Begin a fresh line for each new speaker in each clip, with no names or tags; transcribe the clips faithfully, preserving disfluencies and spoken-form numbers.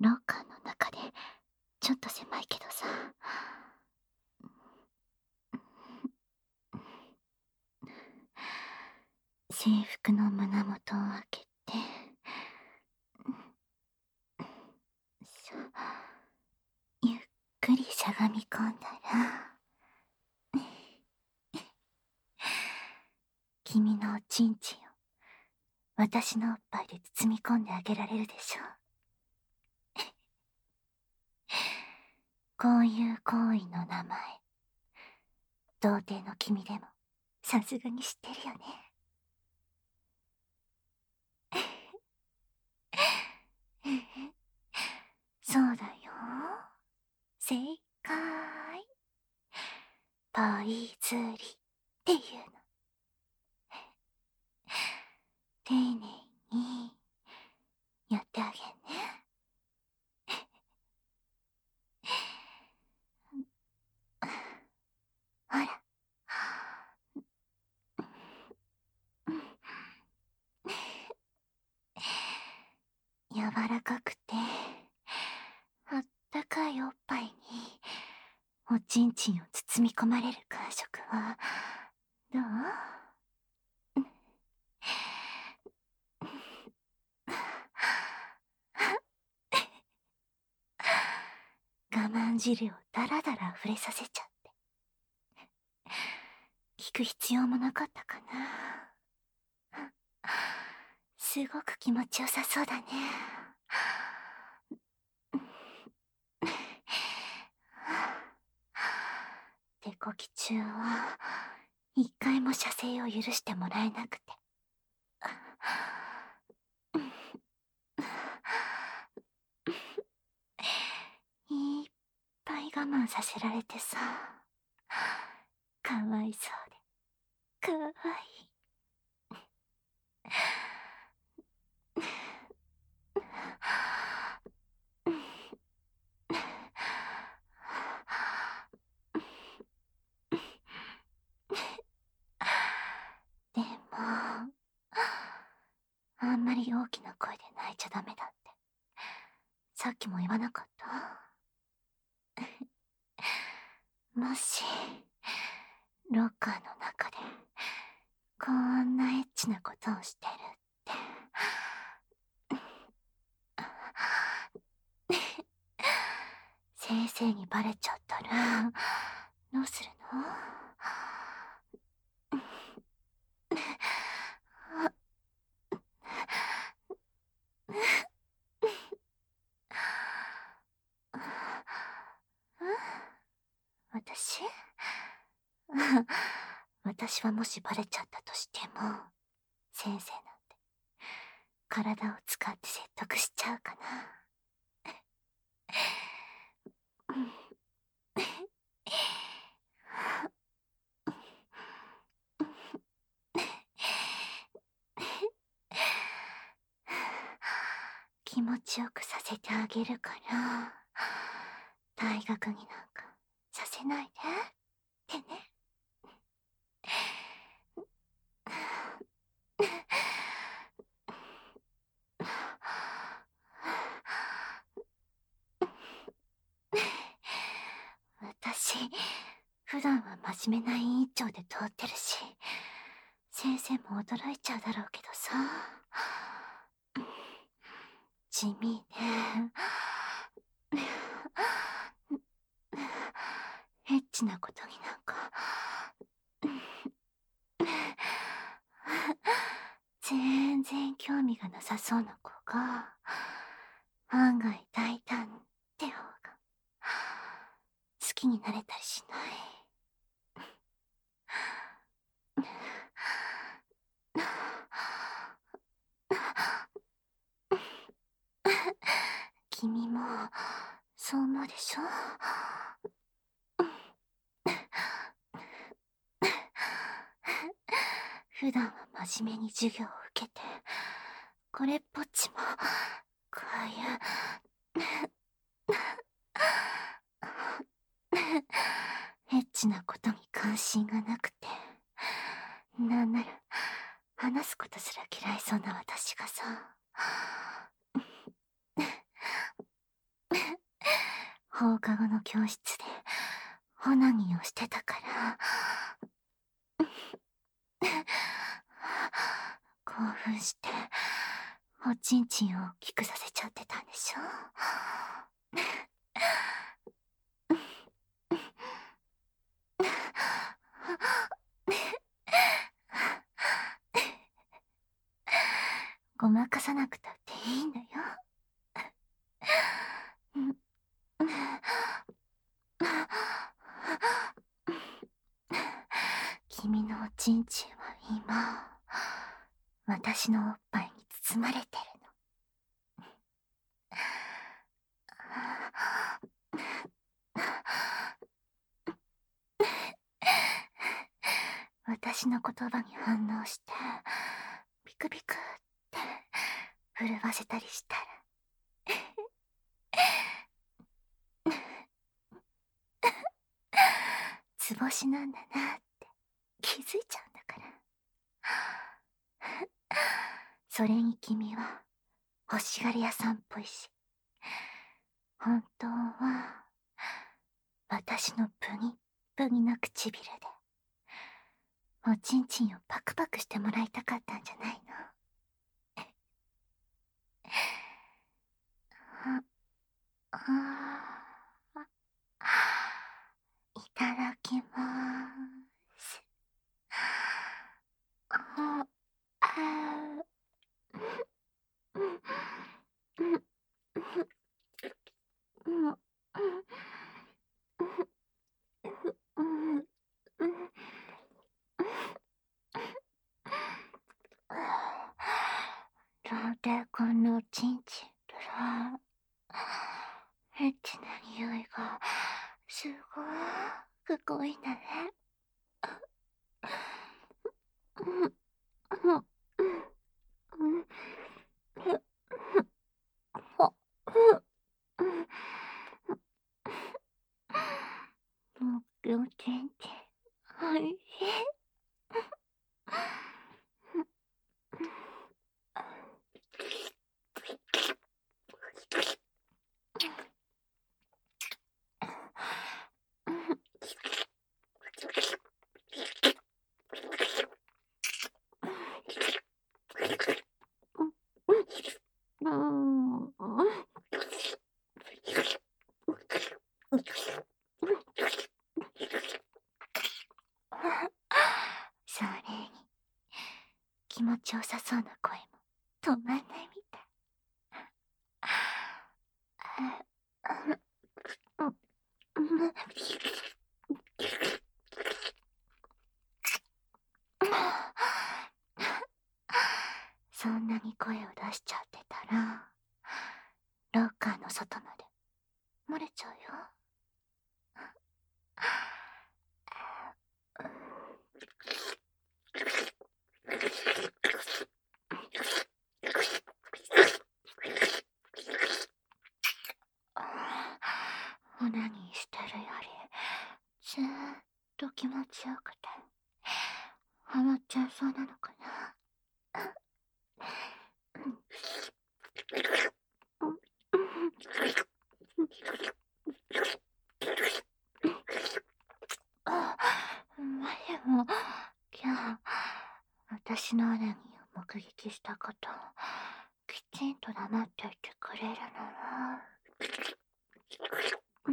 ロッカーの中でちょっと狭いけどさ。制服の胸元を開けて、さゆっくりしゃがみ込んだら、君のおちんちんを私のおっぱいで包み込んであげられるでしょう。こういう行為の名前、童貞の君でもさすがに知ってるよね。そうだよ。正解。ポイズリっていうの。丁寧にやってあげんね。ほら。柔らかくてあったかいおっぱいにおちんちんを包み込まれる感触はどう？我慢汁をダラダラ溢れさせちゃって、聞く必要もなかったかな。すごく気持ちよさそうだね。手こき中は一回も射精を許してもらえなくて、いっぱい我慢させられてさ、かわいそうでかわいい。でもあんまり大きな声で泣いちゃダメだってさっきも言わなかった？もしロッカーの中でこんなエッチなことをしてるって先生にバレちゃったらどうするの？私私はもしバレちゃったとしても先生なんて体を使って説得しちゃうかな。気持ちよくさせてあげるから退学になんかさせないでってね。私普段は真面目な委員長で通ってるし先生も驚いちゃうだろうけどさ、地味ね。エッチなことになんか全然興味がなさそうな子が案外大胆って方が好きになれたりしない？君もそう思うでしょ？普段は真面目に授業を受けてこれっぽっちもこういうエッチなことに関心がなくて、なんなら話すことすら嫌いそうな私がさ放課後の教室でオナニーをしてたから、興奮しておちんちんを大きくさせちゃってたんでしょ。ごまかさなくたっていいんだよ。君のおちんちんは今、私のおっぱいに包まれてるの。私の言葉に反応して、ピクピクって震わせたりしたら、つぼしなんだなって気づいちゃうんだから。それに君は欲しがり屋さんっぽいし、本当は私のプニップニな唇でおちんちんをパクパクしてもらいたかったんじゃないの？ああ、いただきまーす。ああ、うん、うん、うん、うん、うん、うん、なんでこんなおちんちんからエッチな匂いがすごーく濃いんだね。うん、うん、うん、うん、うん、おちんちんおいしい。うん、うん、それに気持ちよさそうな声も止まんないみたい。そんなに声を出しちゃってたらロッカーの外まで漏れちゃうよ。オナニーしてるよりずーっと気持ちよくてハマっちゃいそうなのかな。でも今日私のオナニーを目撃したこときちんと黙っておいてくれるなら、うん、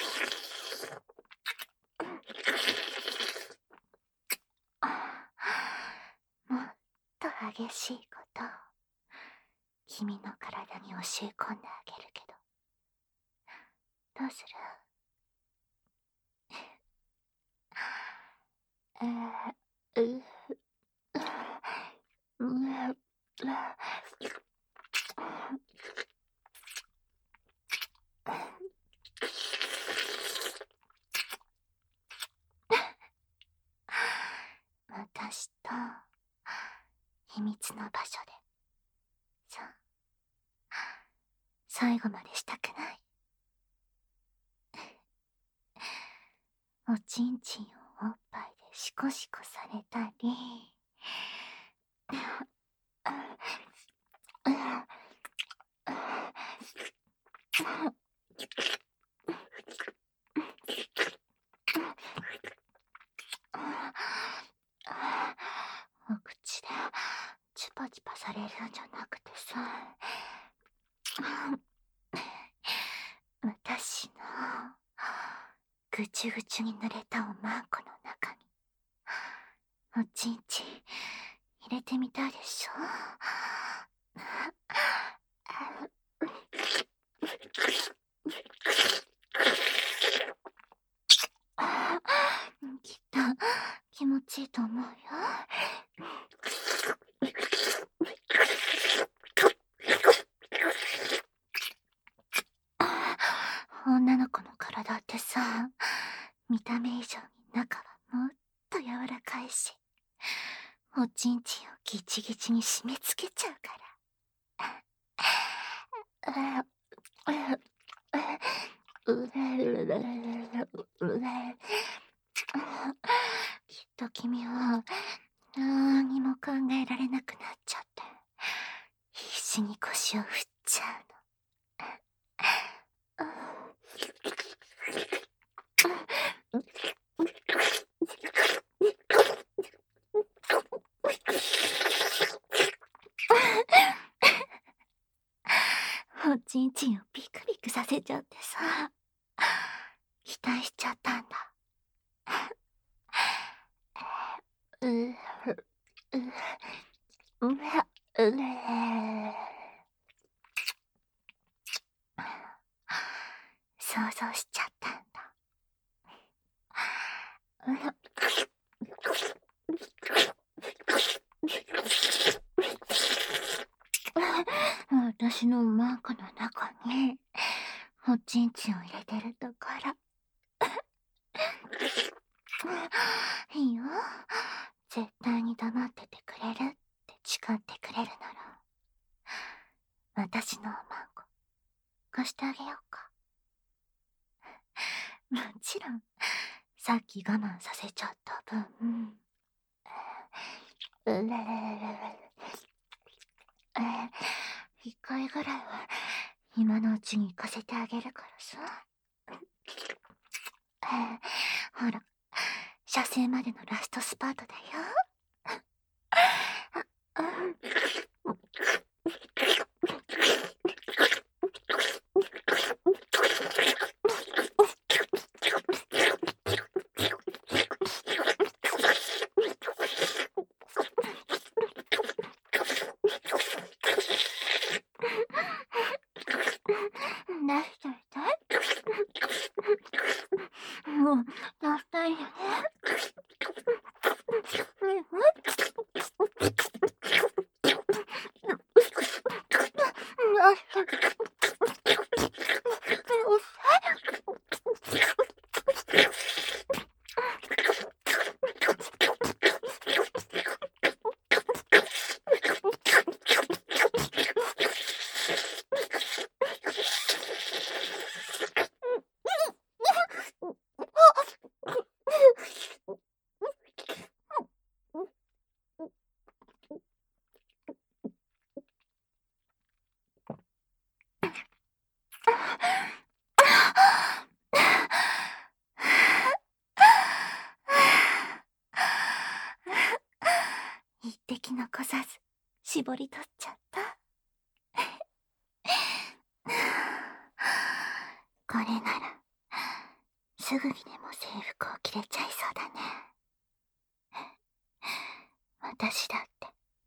もっと激しいことを君の体に教え込んであげるけど、どうする？えー、ううう私と秘密の場所でさ、最後までしたくない？おちんちんをおっぱいでシコシコされたり、 さ私のぐちゅぐちゅに濡れたおまんこの中におちんち入れてみたでしょ。きっと気持ちいいと思うよ。女の子の体ってさ、見た目以上に中はもっと柔らかいし、おちんちんをギチギチに締め付けちゃうから。きっと君はなーにも考えられなくなっちゃって必死に腰を振っちゃうの。おちんちんをピクピクさせちゃってさ、期待しちゃったんだ。ううううう想像しちゃったんだ。私のマークの中におちんちんを入れてるところ。いいよ、絶対に黙っててくれるって誓ってくれるなら私のおまんこ貸してあげようか。もちろんさっき我慢させちゃった分、うれれれれ一回ぐらいは今のうちに行かせてあげるからさ。ほら、射精までのラストスパートだよ。出しといて。もう出したいよね。一滴残さず絞り取っちゃった。これならすぐにでも制服を着れちゃいそうだね。私だって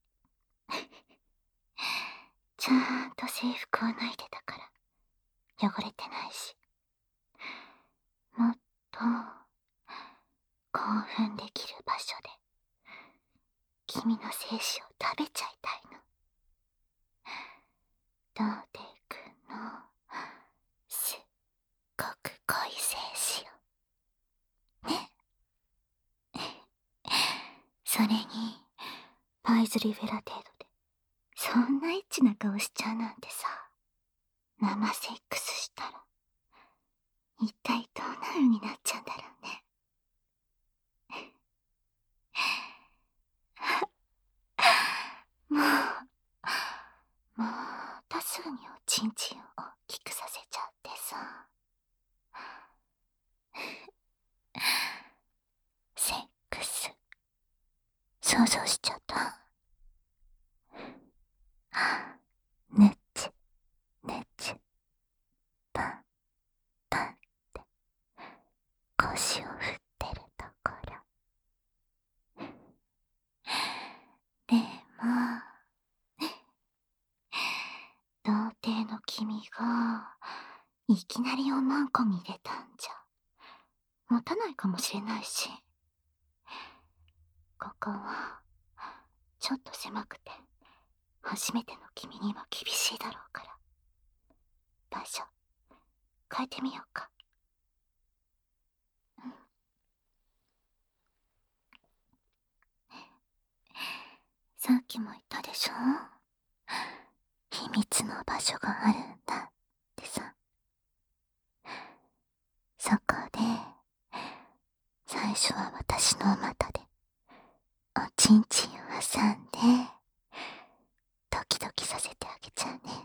ちゃんと制服を脱いでたから汚れてないし、もっと興奮できる場所で君の精子を食べちゃいたいの。どうでいくの？すっごく濃い精子をね。それにパイズリフェラ程度でそんなエッチな顔しちゃうなんてさ、生セックスしたら一体どんな風になっちゃうんだろうね。もうもっとすぐにおちんちんを大きくさせちゃってさ、セックス想像しちゃった。 いきなりおまんこに入れたんじゃ持たないかもしれないし、ここはちょっと狭くて初めての君には厳しいだろうから、場所変えてみようか。うん、さっきも言ったでしょ、秘密の場所があるんだってさ。そこで最初は私の股でおちんちんを挟んでドキドキさせてあげちゃうね。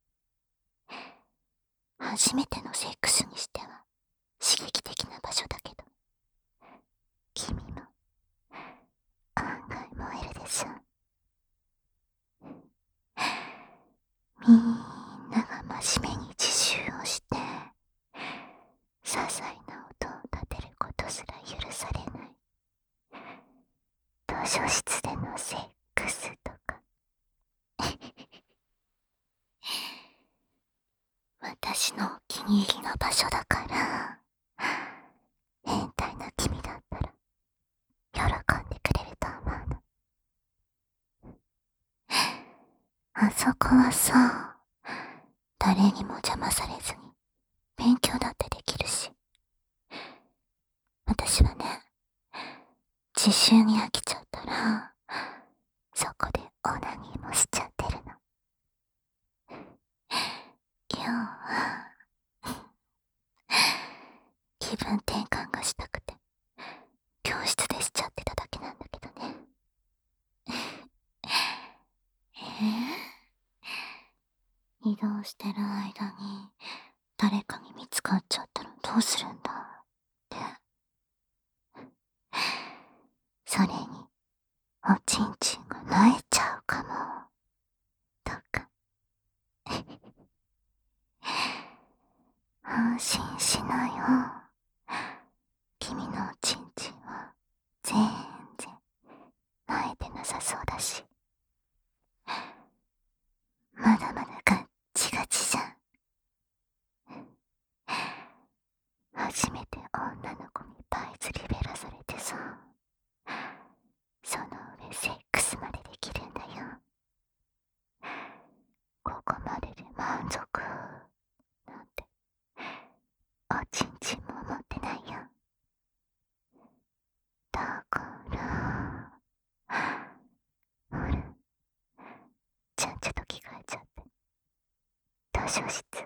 初めてのセックスにしては刺激的な場所だけど、君も案外燃えるでしょ。みんなが真面目に自習をして些細な音を立てることすら許されない図書室でのセックスとか私のお気に入りの場所だから、変態な君だったら喜んでくれると思うの。あそこはさ、誰にも邪魔されずに勉強だってできるし、私はね、自習に飽きちゃったらそこでオナニーもしちゃってるの。今日は気分転換がしたくて教室でしちゃってただけなんだけどね。えー、移動してる間に誰かに見つかっちゃったらどうするんだって。それにおちんちんが泣いちゃうかもとか安心しなよ、君のおちんちんは全然泣いてなさそうだし、まだまだガッチガチじゃん。初めて女の子にパイズリベラされてさ、その上セックスまでできるんだよ。ここまでで満足なんておちんちんも思ってないよ。だからほら、ちゃっちゃと着替えちゃって図書室